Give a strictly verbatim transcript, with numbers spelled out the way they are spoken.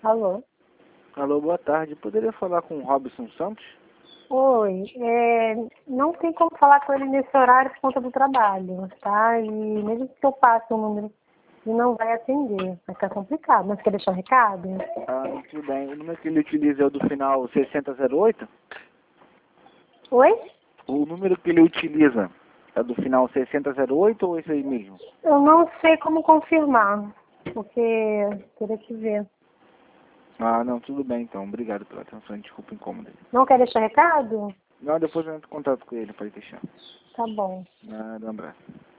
Alô? Alô, boa tarde. Poderia falar com o Robson Santos? Oi, é, não tem como falar com ele nesse horário por conta do trabalho, tá? E mesmo que eu passe o número, ele não vai atender, vai ficar complicado. Mas quer deixar um recado? Ah, tudo bem. O número que ele utiliza é o do final sessenta zero oito? Oi? O número que ele utiliza é do final sessenta zero oito ou esse aí mesmo? Eu não sei como confirmar, porque teria que ver. Ah, não, tudo bem então. Obrigado pela atenção. Desculpa o incômodo. Não quer deixar recado? Não, depois eu entro em contato com ele, pode deixar. Tá bom. Nada, um abraço.